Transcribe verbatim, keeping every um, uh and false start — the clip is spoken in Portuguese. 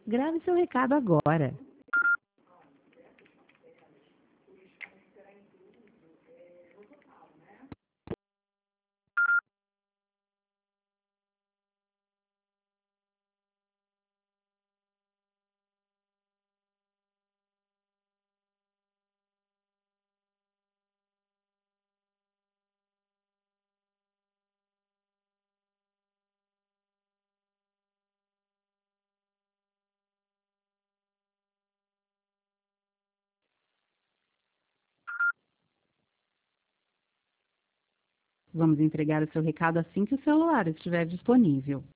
Grave seu recado agora. Vamos entregar o seu recado assim que o celular estiver disponível.